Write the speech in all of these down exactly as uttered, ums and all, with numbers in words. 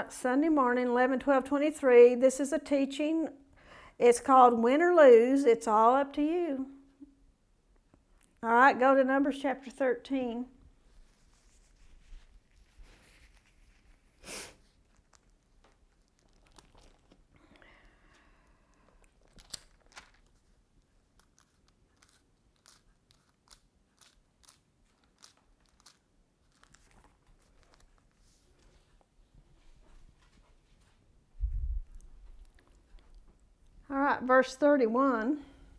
right, Sunday morning, eleven twelve twenty-three. This is a teaching. It's called Win or Lose. It's all up to you. All right, go to Numbers chapter thirteen. All right, verse thirty-one.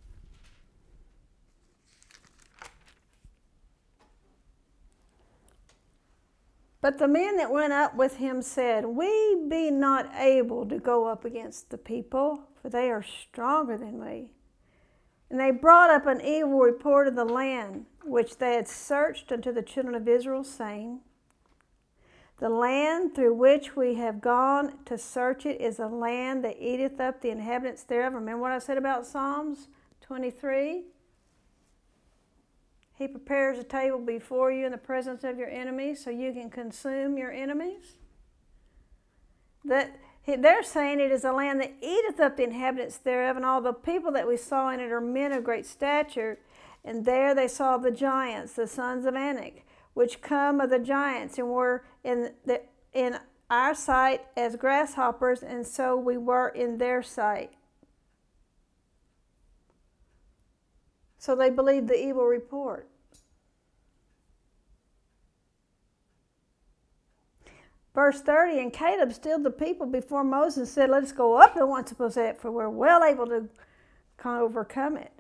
But the men that went up with him said, We be not able to go up against the people, for they are stronger than we. And they brought up an evil report of the land, which they had searched unto the children of Israel, saying, The land through which we have gone to search it is a land that eateth up the inhabitants thereof. Remember what I said about Psalms twenty-three? He prepares a table before you in the presence of your enemies so you can consume your enemies. That they're saying it is a land that eateth up the inhabitants thereof, and all the people that we saw in it are men of great stature. And there they saw the giants, the sons of Anak, which come of the giants, and were in the, in our sight as grasshoppers, and so we were in their sight. So they believed the evil report. Verse thirty, and Caleb stilled the people before Moses and said, Let us go up at once to possess it, for we're well able to overcome it.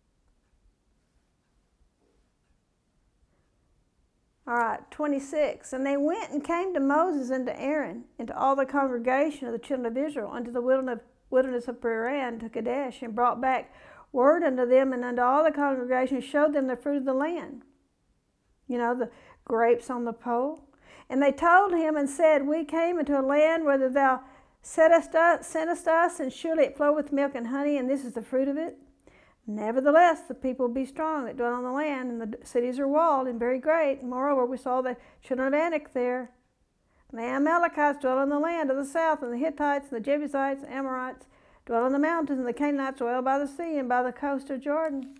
All right, twenty-six. And they went and came to Moses and to Aaron and to all the congregation of the children of Israel unto the wilderness of Paran to Kadesh, and brought back word unto them and unto all the congregation, showed them the fruit of the land. You know, the grapes on the pole. And they told him and said, We came into a land whither thou sentest us, and surely it flowed with milk and honey, and this is the fruit of it. Nevertheless, the people be strong that dwell on the land, and the cities are walled and very great. And moreover, we saw the children of Anak there. And the Amalekites dwell in the land of the south, and the Hittites, and the Jebusites, and Amorites dwell in the mountains, and the Canaanites dwell by the sea and by the coast of Jordan.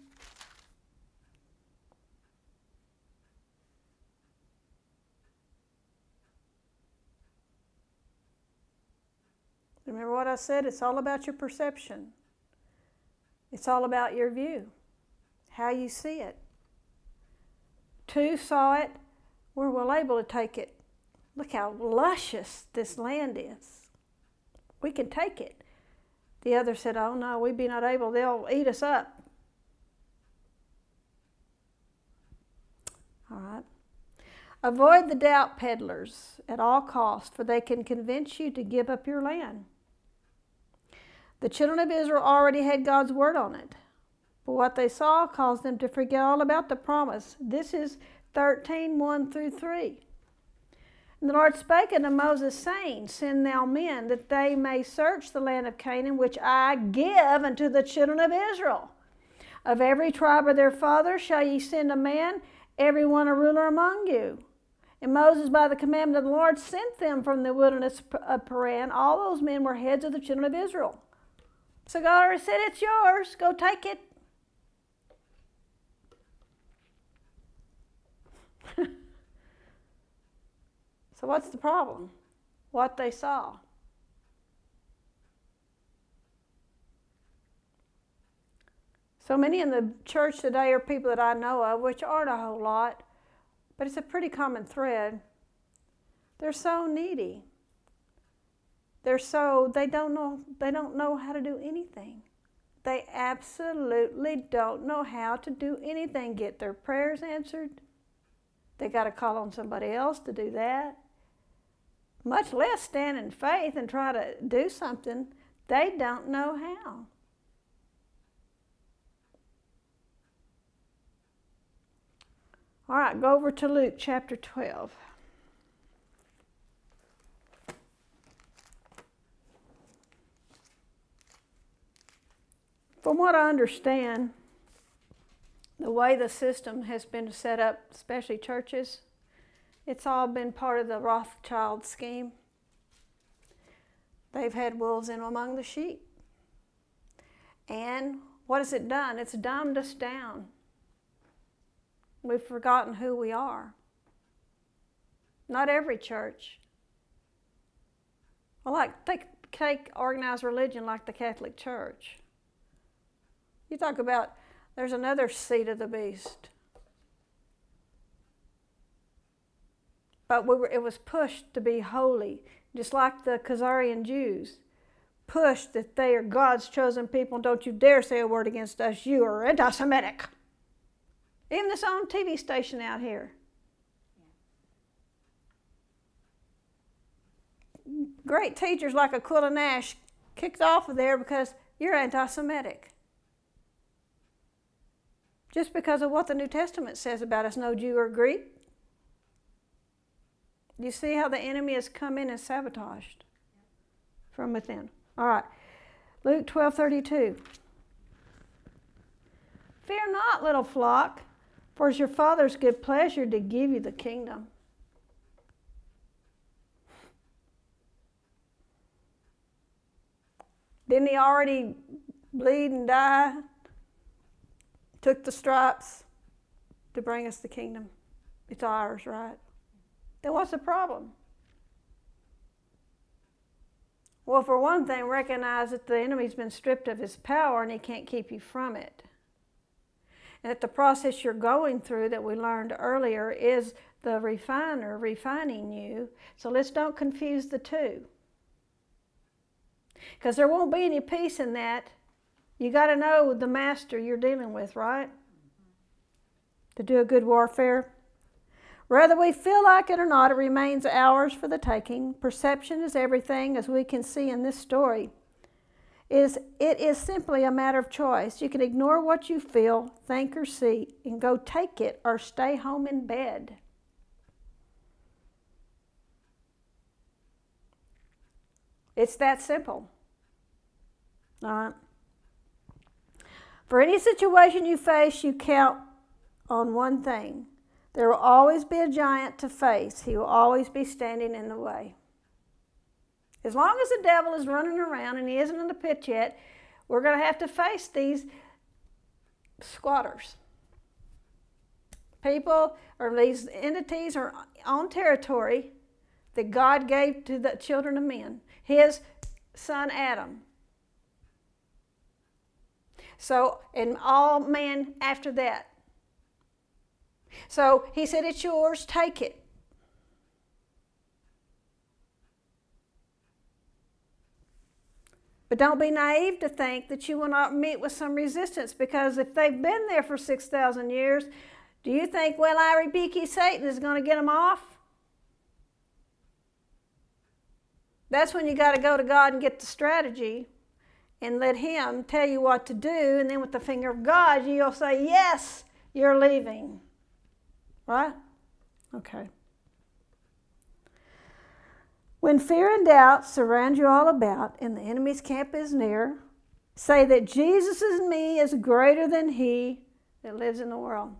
Remember what I said? It's all about your perception. It's all about your view, how you see it. Two saw it, we're well able to take it. Look how luscious this land is. We can take it. The other said, Oh no, we be not able, they'll eat us up. All right. Avoid the doubt peddlers at all costs, for they can convince you to give up your land. The children of Israel already had God's word on it, but what they saw caused them to forget all about the promise. This is thirteen, one through three. And the Lord spake unto Moses, saying, Send now men, that they may search the land of Canaan, which I give unto the children of Israel. Of every tribe of their fathers shall ye send a man, every one a ruler among you. And Moses, by the commandment of the Lord, sent them from the wilderness of Paran. All those men were heads of the children of Israel. So God already said, It's yours. Go take it. So what's the problem? What they saw. So many in the church today are people that I know of, which aren't a whole lot, but it's a pretty common thread. They're so needy. They're so, they don't know, they don't know how to do anything. They absolutely don't know how to do anything. Get their prayers answered. They got to call on somebody else to do that. Much less stand in faith and try to do something. They don't know how. All right, go over to Luke chapter twelve. From what I understand, the way the system has been set up, especially churches, it's all been part of the Rothschild scheme. they've had wolves in among the sheep. And what has it done? It's dumbed us down. We've forgotten who we are. Not every church. Well, like, take, take organized religion like the Catholic Church. You talk about, there's another seed of the beast. But we were, it was pushed to be holy, just like the Khazarian Jews. Pushed that they are God's chosen people, and don't you dare say a word against us. You are anti-Semitic. Even this own T V station out here. Great teachers like Aquila Nash kicked off of there because you're anti-Semitic. Just because of what the New Testament says about us, no Jew or Greek. You see how the enemy has come in and sabotaged from within. All right, Luke twelve thirty-two. Fear not, little flock, for it's your Father's good pleasure to give you the kingdom. Didn't he already bleed and die? Took the stripes to bring us the kingdom. It's ours, right? Then what's the problem? Well, for one thing, recognize that the enemy's been stripped of his power and he can't keep you from it. And that the process you're going through that we learned earlier is the refiner refining you. So let's don't confuse the two. Because there won't be any peace in that. You got to know the master you're dealing with, right? To do a good warfare. Whether we feel like it or not, it remains ours for the taking. Perception is everything, as we can see in this story. It is, it is simply a matter of choice. You can ignore what you feel, think, or see, and go take it or stay home in bed. It's that simple. All right. For any situation you face, you count on one thing. There will always be a giant to face. He will always be standing in the way. As long as the devil is running around and he isn't in the pit yet, we're going to have to face these squatters. People or these entities are on territory that God gave to the children of men. His son Adam. So, and all men after that. So he said, it's yours, take it. But don't be naive to think that you will not meet with some resistance, because if they've been there for six thousand years, do you think, well, I rebuke you, Satan is going to get them off? That's when you got to go to God and get the strategy and let him tell you what to do, and then with the finger of God, you'll say, yes, you're leaving. Right? Okay. When fear and doubt surround you all about and the enemy's camp is near, say that Jesus in me is greater than he that lives in the world.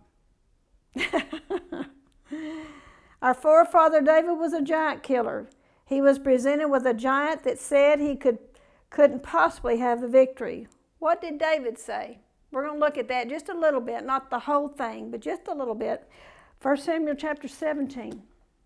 Our forefather David was a giant killer. He was presented with a giant that said he could, couldn't possibly have the victory. What did David say? We're going to look at that just a little bit, not the whole thing, but just a little bit. First Samuel chapter seventeen.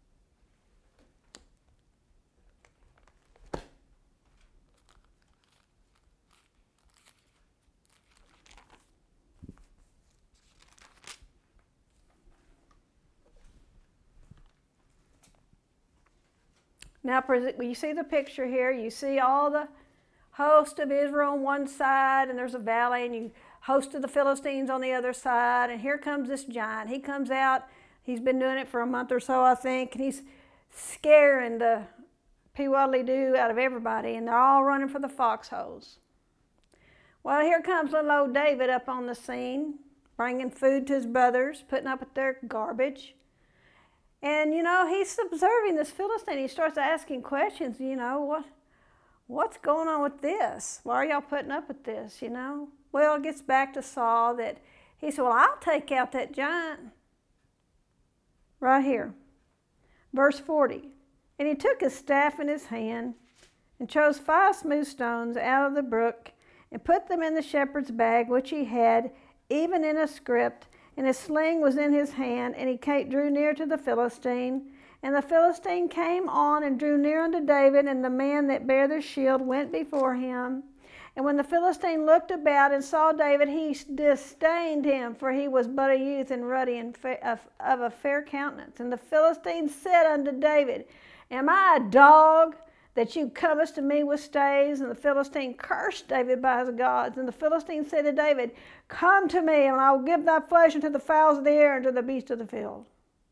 Now, when you see the picture here, you see all the host of Israel on one side, and there's a valley, and you host of the Philistines on the other side, and here comes this giant. He comes out. He's been doing it for a month or so, I think, and he's scaring the pee-waddly-doo out of everybody, and they're all running for the foxholes. Well, here comes little old David up on the scene, bringing food to his brothers, putting up with their garbage. And, you know, he's observing this Philistine. He starts asking questions, you know, what, what's going on with this? Why are y'all putting up with this, you know? Well, it gets back to Saul that he said, well, I'll take out that giant. Right here, verse forty. And he took his staff in his hand, and chose five smooth stones out of the brook, and put them in the shepherd's bag which he had, even in a scrip, and his sling was in his hand, and he came, drew near to the Philistine. And the Philistine came on and drew near unto David, and the man that bare the shield went before him. And when the Philistine looked about and saw David, he disdained him, for he was but a youth and ruddy and of, of a fair countenance. And the Philistine said unto David, Am I a dog, that you comest to me with staves? And the Philistine cursed David by his gods. And the Philistine said to David, Come to me, and I will give thy flesh unto the fowls of the air and to the beasts of the field.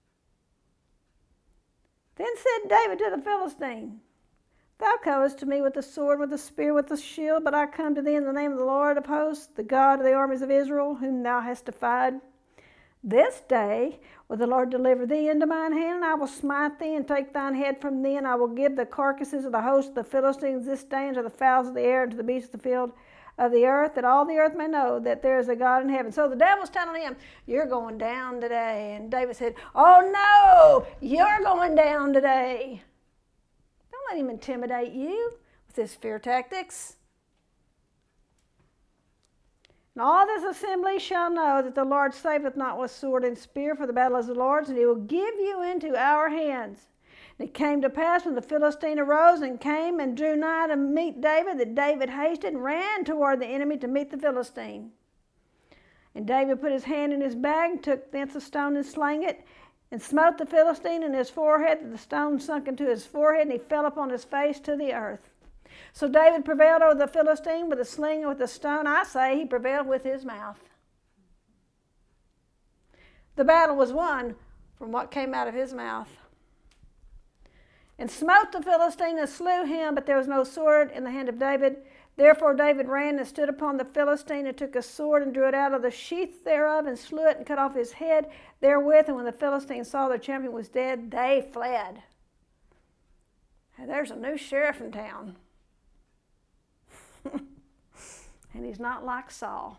Then said David to the Philistine, Thou comest to me with the sword, with the spear, with the shield, but I come to thee in the name of the Lord of hosts, the God of the armies of Israel, whom thou hast defied. This day will the Lord deliver thee into mine hand, and I will smite thee and take thine head from thee, and I will give the carcasses of the host of the Philistines this day unto the fowls of the air and to the beasts of the field of the earth, that all the earth may know that there is a God in heaven. So the devil's telling him, You're going down today. And David said, Oh no, you're going down today. Don't let him intimidate you with his fear tactics. And all this assembly shall know that the Lord saveth not with sword and spear, for the battle is the Lord's, and he will give you into our hands. And it came to pass when the Philistine arose and came and drew nigh to meet David, that David hasted and ran toward the enemy to meet the Philistine. And David put his hand in his bag, took thence a stone and slang it, and smote the Philistine in his forehead, that the stone sunk into his forehead, and he fell upon his face to the earth. So David prevailed over the Philistine with a sling and with a stone. I say he prevailed with his mouth. The battle was won from what came out of his mouth. And smote the Philistine and slew him, but there was no sword in the hand of David. Therefore David ran and stood upon the Philistine, and took a sword and drew it out of the sheath thereof, and slew it and cut off his head therewith. And when the Philistines saw their champion was dead, they fled. And there's a new sheriff in town. And he's not like Saul.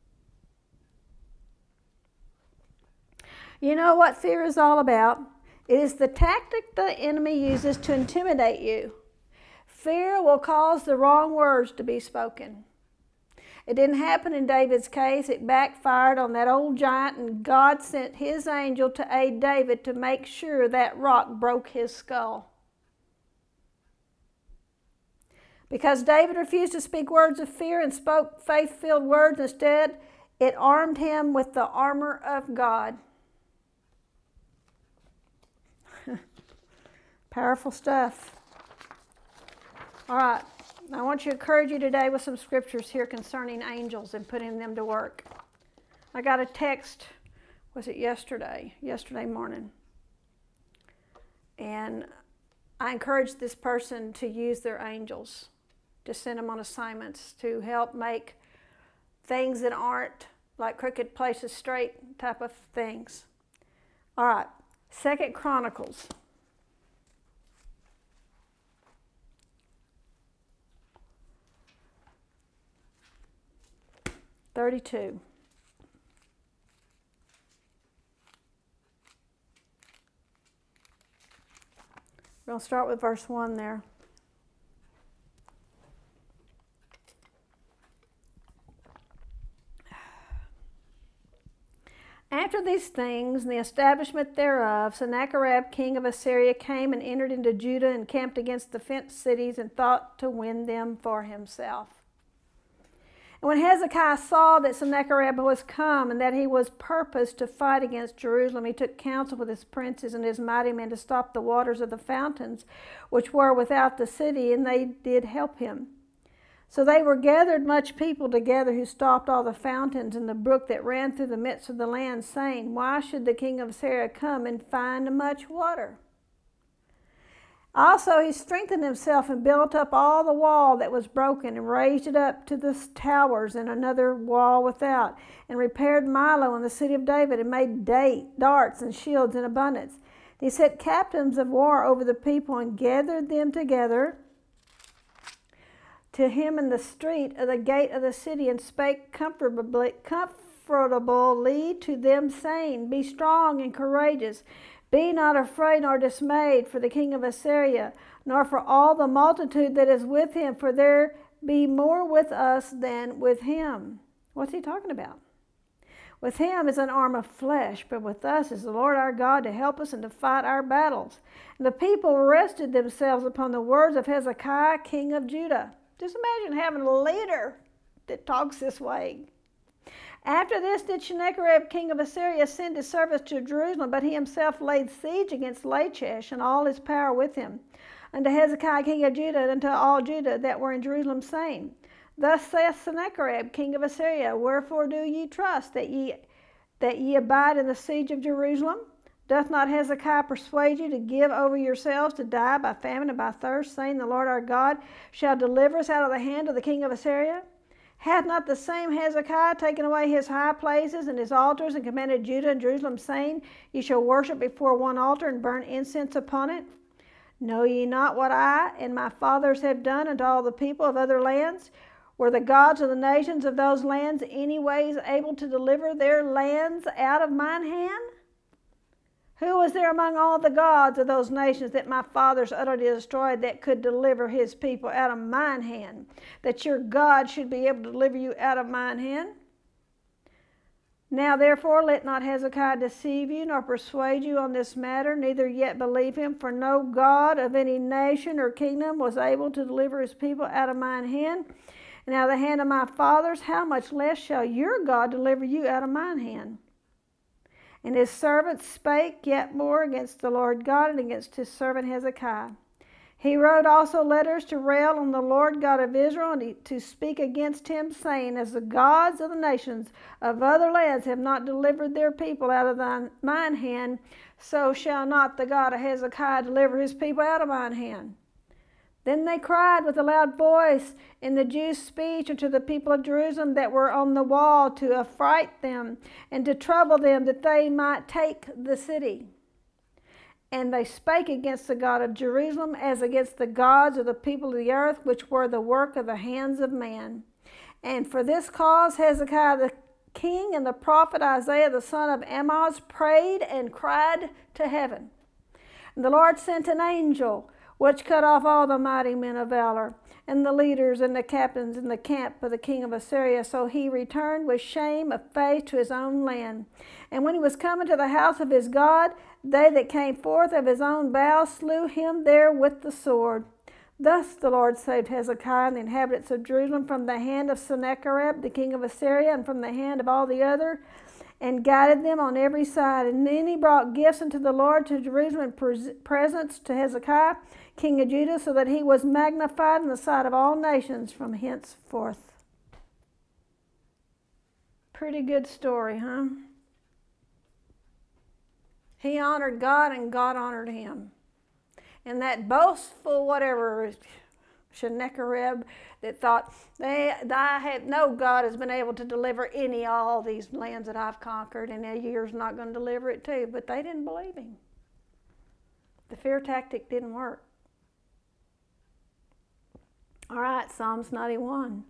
You know what fear is all about? It is the tactic the enemy uses to intimidate you. Fear will cause the wrong words to be spoken. It didn't happen in David's case. It backfired on that old giant, and God sent his angel to aid David to make sure that rock broke his skull. Because David refused to speak words of fear and spoke faith-filled words instead, it armed him with the armor of God. Powerful stuff. All right, I want to encourage you today with some scriptures here concerning angels and putting them to work. I got a text, was it yesterday? Yesterday morning. And I encouraged this person to use their angels, to send them on assignments to help make things that aren't like crooked places straight type of things. All right, Second Chronicles. thirty-two. We're going to start with verse one there. After these things, and the establishment thereof, Sennacherib, king of Assyria, came and entered into Judah and camped against the fenced cities and thought to win them for himself. And when Hezekiah saw that Sennacherib was come, and that he was purposed to fight against Jerusalem, he took counsel with his princes and his mighty men to stop the waters of the fountains which were without the city, and they did help him. So they were gathered much people together, who stopped all the fountains and the brook that ran through the midst of the land, saying, Why should the king of Assyria come and find much water? Also he strengthened himself and built up all the wall that was broken, and raised it up to the towers and another wall without, and repaired Milo in the city of David, and made date, darts and shields in abundance. He set captains of war over the people, and gathered them together to him in the street of the gate of the city, and spake comfortably, comfortably to them, saying, Be strong and courageous. Be not afraid nor dismayed for the king of Assyria, nor for all the multitude that is with him, for there be more with us than with him. What's he talking about? With him is an arm of flesh, but with us is the Lord our God to help us and to fight our battles. And the people rested themselves upon the words of Hezekiah, king of Judah. Just imagine having a leader that talks this way. After this did Sennacherib, king of Assyria, send his servants to Jerusalem, but he himself laid siege against Lachish and all his power with him, unto Hezekiah, king of Judah, and unto all Judah that were in Jerusalem, saying, Thus saith Sennacherib, king of Assyria, Wherefore do ye trust that ye that ye abide in the siege of Jerusalem? Doth not Hezekiah persuade you to give over yourselves to die by famine and by thirst, saying, The Lord our God shall deliver us out of the hand of the king of Assyria? Hath not the same Hezekiah taken away his high places and his altars, and commanded Judah and Jerusalem, saying, Ye shall worship before one altar and burn incense upon it? Know ye not what I and my fathers have done unto all the people of other lands? Were the gods of the nations of those lands anyways able to deliver their lands out of mine hand? Who was there among all the gods of those nations that my fathers utterly destroyed that could deliver his people out of mine hand, that your God should be able to deliver you out of mine hand? Now therefore let not Hezekiah deceive you, nor persuade you on this matter, neither yet believe him, for no God of any nation or kingdom was able to deliver his people out of mine hand, and out of the hand of my fathers. How much less shall your God deliver you out of mine hand? And his servants spake yet more against the Lord God and against his servant Hezekiah. He wrote also letters to rail on the Lord God of Israel, and to speak against him, saying, As the gods of the nations of other lands have not delivered their people out of thine, mine hand, so shall not the God of Hezekiah deliver his people out of mine hand. Then they cried with a loud voice in the Jews' speech unto the people of Jerusalem that were on the wall, to affright them and to trouble them, that they might take the city. And they spake against the God of Jerusalem as against the gods of the people of the earth, which were the work of the hands of man. And for this cause Hezekiah the king and the prophet Isaiah the son of Amoz prayed and cried to heaven. And the Lord sent an angel, which cut off all the mighty men of valor, and the leaders and the captains in the camp of the king of Assyria. So he returned with shame of face to his own land. And when he was coming to the house of his God, they that came forth of his own bowels slew him there with the sword. Thus the Lord saved Hezekiah and the inhabitants of Jerusalem from the hand of Sennacherib, the king of Assyria, and from the hand of all the other, and guided them on every side. And then he brought gifts unto the Lord to Jerusalem, and presents to Hezekiah, king of Judah, so that he was magnified in the sight of all nations from henceforth. Pretty good story, huh? He honored God and God honored him. And that boastful whatever, Sennacherib, that thought, they, I have, no God has been able to deliver any of all these lands that I've conquered, and a year's not going to deliver it too. But they didn't believe him. The fear tactic didn't work. All right, Psalms ninety-one.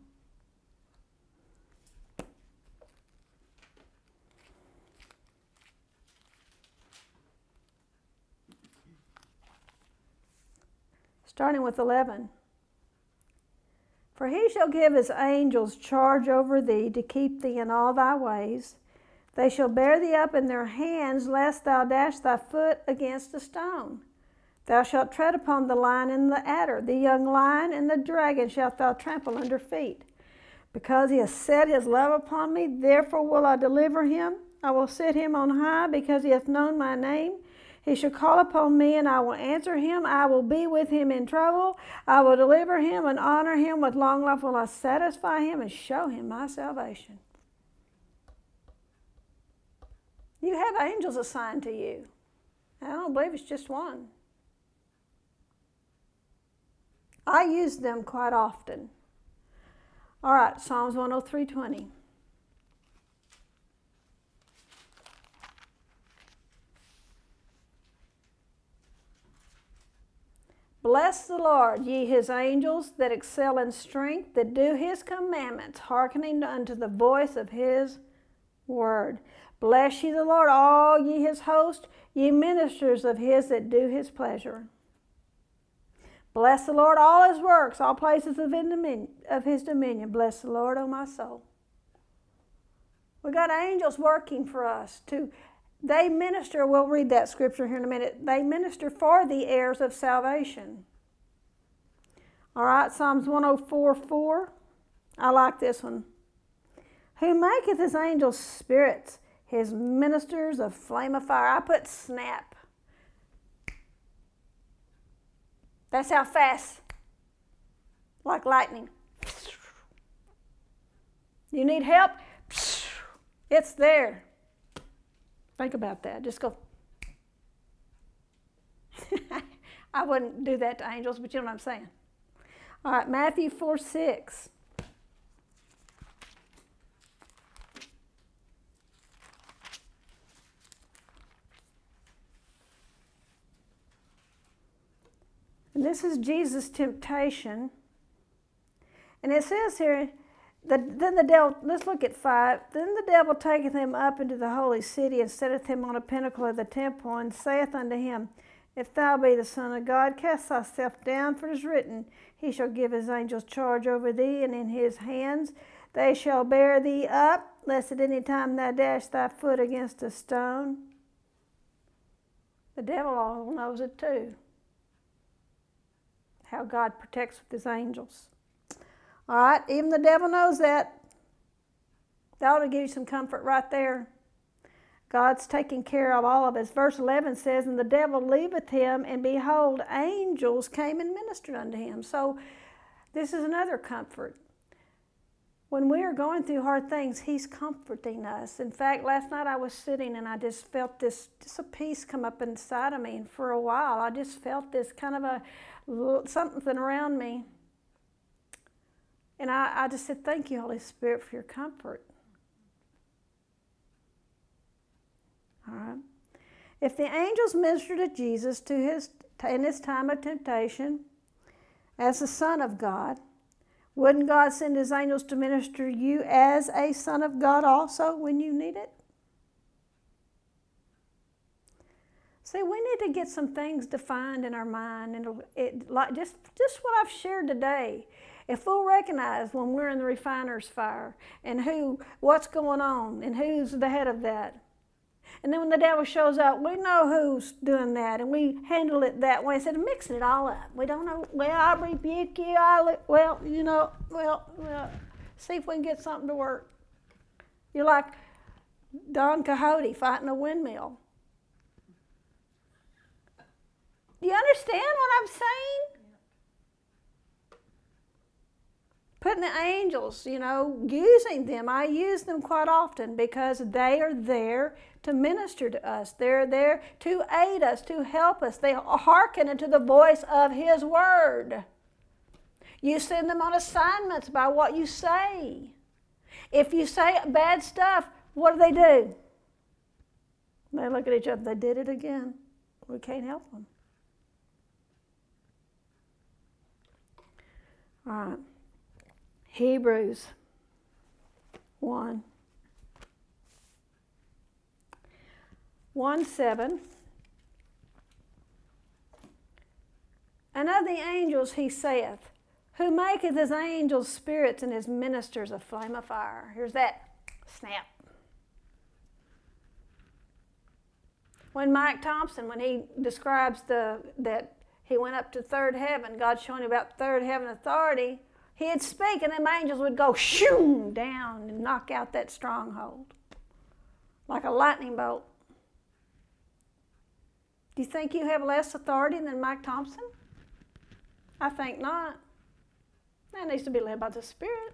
Starting with eleven. For he shall give his angels charge over thee, to keep thee in all thy ways. They shall bear thee up in their hands, lest thou dash thy foot against a stone. Thou shalt tread upon the lion and the adder, the young lion and the dragon shalt thou trample under feet. Because he has set his love upon me, therefore will I deliver him. I will set him on high, because he hath known my name. He shall call upon me, and I will answer him. I will be with him in trouble. I will deliver him and honor him. With long life will I satisfy him and show him my salvation. You have angels assigned to you. I don't believe it's just one. I use them quite often. All right, Psalms one oh three twenty. Bless the Lord, ye his angels that excel in strength, that do his commandments, hearkening unto the voice of his word. Bless ye the Lord, all ye his host, ye ministers of his that do his pleasure. Bless the Lord, all his works, all places of his dominion. Bless the Lord, O my soul. We got angels working for us to, they minister, we'll read that scripture here in a minute, they minister for the heirs of salvation. All right, Psalms one oh four four. I like this one. Who maketh his angels spirits, his ministers of flame of fire. I put snap. That's how fast, like lightning. You need help? It's there. Think about that. Just go. I wouldn't do that to angels, but you know what I'm saying. All right, Matthew four six. And this is Jesus' temptation. And it says here, that then the devil, let's look at five. Then the devil taketh him up into the holy city, and setteth him on a pinnacle of the temple, and saith unto him, If thou be the Son of God, cast thyself down, for it is written, He shall give his angels charge over thee, and in his hands they shall bear thee up, lest at any time thou dash thy foot against a stone. The devil all knows it too, how God protects with his angels. All right, even the devil knows that. That ought to give you some comfort right there. God's taking care of all of us. Verse eleven says, And the devil leaveth him, and behold, angels came and ministered unto him. So this is another comfort. When we are going through hard things, he's comforting us. In fact, last night I was sitting and I just felt this, just a peace come up inside of me. And for a while, I just felt this kind of a something around me. And I, I just said, thank you, Holy Spirit, for your comfort. All right. If the angels ministered to Jesus to his, in his time of temptation as the Son of God, wouldn't God send his angels to minister to you as a son of God also when you need it? See, we need to get some things defined in our mind, and it, like just, just what I've shared today. If we'll recognize when we're in the refiner's fire and who, what's going on and who's the head of that. And then when the devil shows up, we know who's doing that, and we handle it that way instead of mixing it all up. We don't know, well, I rebuke you, I, well, you know, well, well, see if we can get something to work. You're like Don Quixote fighting a windmill. Do you understand what I'm saying? Putting the angels, you know, using them. I use them quite often because they are there to minister to us. They're there to aid us, to help us. They hearken unto the voice of his word. You send them on assignments by what you say. If you say bad stuff, what do they do? They look at each other. They did it again. We can't help them. All right. Hebrews one. one seven. And of the angels he saith, who maketh his angels spirits and his ministers a flame of fire. Here's that snap. When Mike Thompson, when he describes the that he went up to third heaven, God showing him about third heaven authority, he'd speak and them angels would go shoo down and knock out that stronghold like a lightning bolt. Do you think you have less authority than Mike Thompson? I think not. That needs to be led by the Spirit.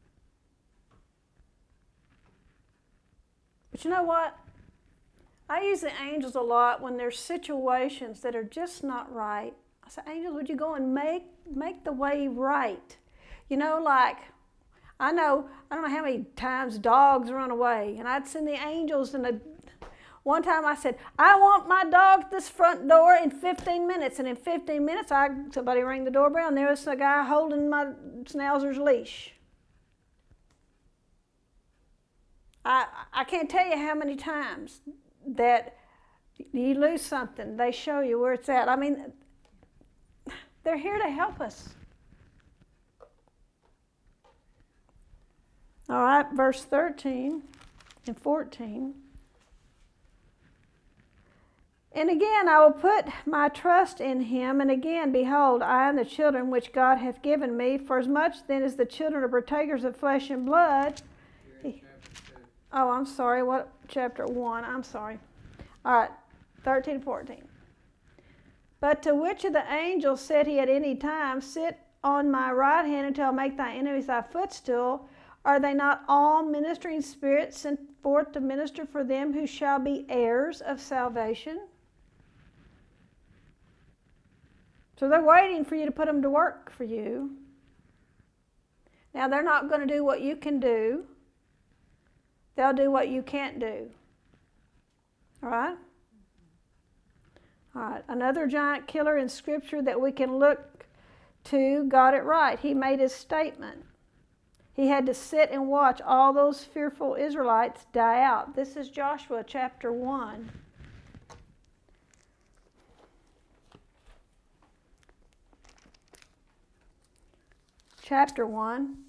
But you know what? I use the angels a lot when there's situations that are just not right. I say, angels, would you go and make, make the way right? You know, like, I know, I don't know how many times dogs run away, and I'd send the angels, and the, one time I said, I want my dog at this front door in fifteen minutes, and in fifteen minutes, I somebody rang the doorbell, and there was a guy holding my Schnauzer's leash. I, I can't tell you how many times that you lose something, they show you where it's at. I mean, they're here to help us. All right, verse thirteen and fourteen. And again, I will put my trust in him. And again, behold, I and the children which God hath given me. For as much then as the children are partakers of flesh and blood. He, oh, I'm sorry. What? Chapter one. I'm sorry. All right, thirteen and fourteen. But to which of the angels said he at any time, sit on my right hand until I make thy enemies thy footstool? Are they not all ministering spirits sent forth to minister for them who shall be heirs of salvation? So they're waiting for you to put them to work for you. Now, they're not going to do what you can do. They'll do what you can't do. All right? All right. Another giant killer in Scripture that we can look to got it right. He made his statement. He had to sit and watch all those fearful Israelites die out. This is Joshua chapter one. Chapter one.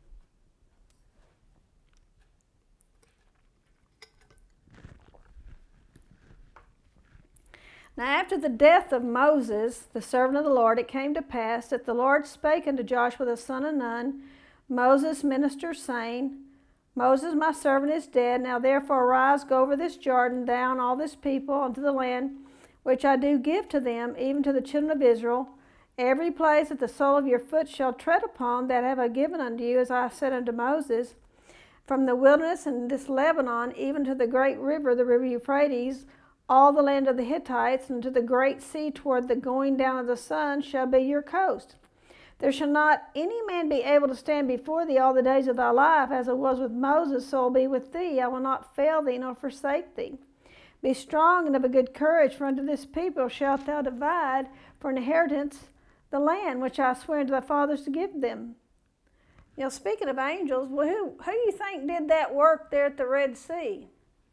Now after the death of Moses, the servant of the Lord, it came to pass that the Lord spake unto Joshua the son of Nun, Moses' minister, saying, Moses, my servant, is dead. Now therefore arise, go over this Jordan, thou and all this people, unto the land which I do give to them, even to the children of Israel. Every place that the sole of your foot shall tread upon, that have I given unto you, as I said unto Moses, from the wilderness and this Lebanon, even to the great river, the river Euphrates, all the land of the Hittites, and to the great sea toward the going down of the sun shall be your coast. There shall not any man be able to stand before thee all the days of thy life, as it was with Moses, so will be with thee. I will not fail thee nor forsake thee. Be strong and of a good courage, for unto this people shalt thou divide for an inheritance the land which I swear unto thy fathers to give them. You know, speaking of angels, well, who who you think did that work there at the Red Sea?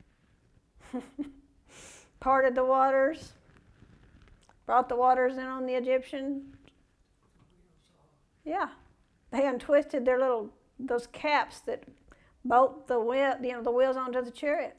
Parted the waters, brought the waters in on the Egyptians. Yeah, they untwisted their little those caps that bolt the wheel, you know, the wheels onto the chariot.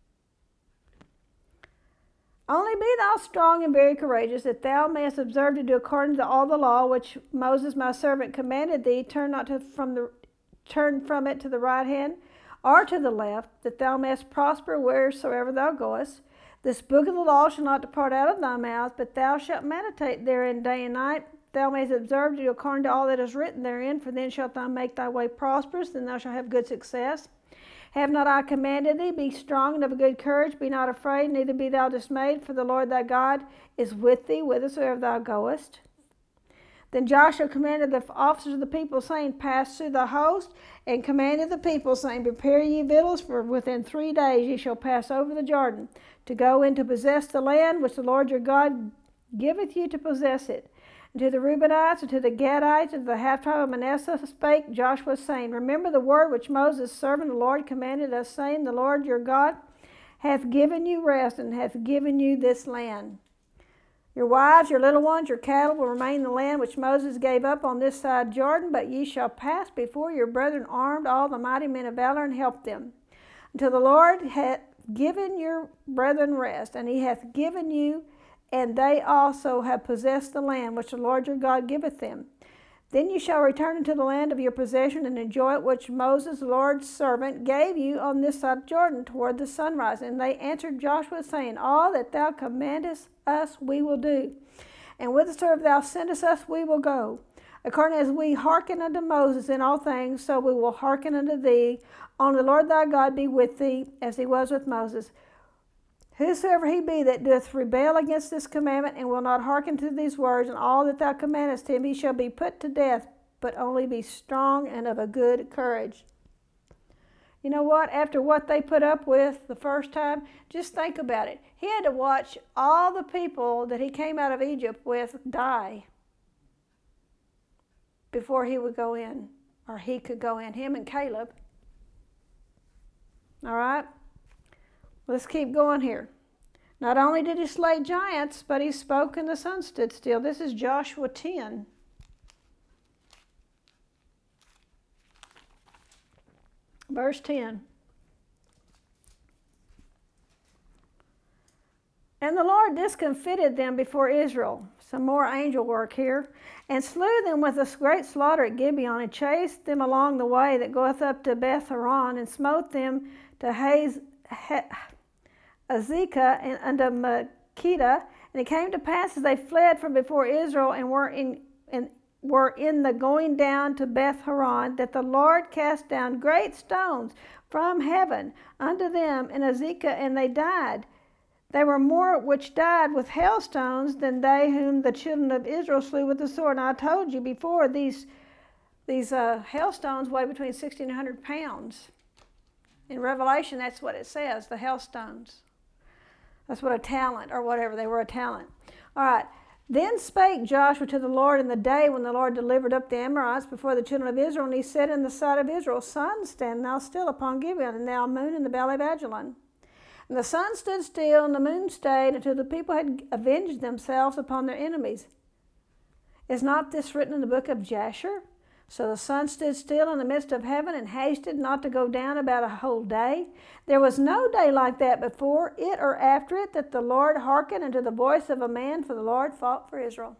Only be thou strong and very courageous, that thou mayest observe to do according to all the law which Moses my servant commanded thee. Turn not to, from the turn from it to the right hand or to the left, that thou mayest prosper wheresoever thou goest. This book of the law shall not depart out of thy mouth, but thou shalt meditate therein day and night. Thou mayest observe to do according to all that is written therein, for then shalt thou make thy way prosperous, and thou shalt have good success. Have not I commanded thee? Be strong and of a good courage. Be not afraid, neither be thou dismayed, for the Lord thy God is with thee whithersoever thou goest. Then Joshua commanded the officers of the people, saying, Pass through the host, and commanded the people, saying, Prepare ye victuals, for within three days ye shall pass over the Jordan, to go in to possess the land which the Lord your God giveth you to possess it. And to the Reubenites, and to the Gadites, and to the half tribe of Manasseh spake Joshua, saying, Remember the word which Moses, servant of the Lord, commanded us, saying, The Lord your God hath given you rest, and hath given you this land. Your wives, your little ones, your cattle will remain in the land which Moses gave up on this side Jordan, but ye shall pass before your brethren armed, all the mighty men of valor, and help them, until the Lord hath given your brethren rest, and he hath given you, and they also have possessed the land which the Lord your God giveth them. Then you shall return into the land of your possession, and enjoy it which Moses, the Lord's servant, gave you on this side of Jordan toward the sunrise. And they answered Joshua, saying, All that thou commandest us we will do, and whithersoever thou sendest us we will go. According as we hearken unto Moses in all things, so we will hearken unto thee. Only the Lord thy God be with thee, as he was with Moses. Whosoever he be that doth rebel against this commandment, and will not hearken to these words, and all that thou commandest him, he shall be put to death, but only be strong and of a good courage. You know what? After what they put up with the first time, just think about it. He had to watch all the people that he came out of Egypt with die before he would go in, or he could go in, him and Caleb. All right? Let's keep going here. Not only did he slay giants, but he spoke and the sun stood still. This is Joshua ten. Verse ten. And the Lord discomfited them before Israel. Some more angel work here. And slew them with a great slaughter at Gibeon, and chased them along the way that goeth up to Beth Horon, and smote them to Haz, ha, Azekah and unto Makkedah. And it came to pass as they fled from before Israel and were in, and were in the going down to Beth Horon, that the Lord cast down great stones from heaven unto them in Azekah, and they died. They were more which died with hailstones than they whom the children of Israel slew with the sword. And I told you before, these, these uh, hailstones weigh between sixty and one hundred pounds. In Revelation, that's what it says, the hailstones. That's what a talent, or whatever, they were a talent. All right. Then spake Joshua to the Lord in the day when the Lord delivered up the Amorites before the children of Israel, and he said in the sight of Israel, Sun, stand thou still upon Gibeon, and thou moon in the valley of Ajalon. And the sun stood still, and the moon stayed, until the people had avenged themselves upon their enemies. Is not this written in the book of Jasher? So the sun stood still in the midst of heaven, and hasted not to go down about a whole day. There was no day like that before it or after it, that the Lord hearkened unto the voice of a man, for the Lord fought for Israel.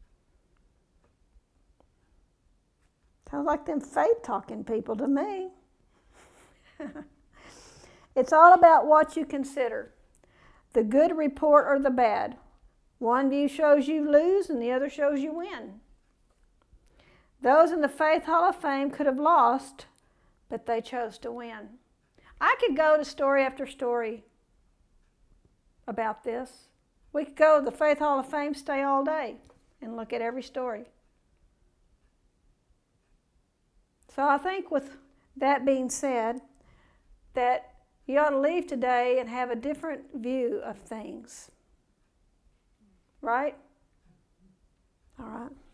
Sounds like them faith-talking people to me. It's all about what you consider, the good report or the bad. One view shows you lose and the other shows you win. Those in the Faith Hall of Fame could have lost, but they chose to win. I could go to story after story about this. We could go to the Faith Hall of Fame, stay all day, and look at every story. So I think with that being said, that you ought to leave today and have a different view of things. Right? All right.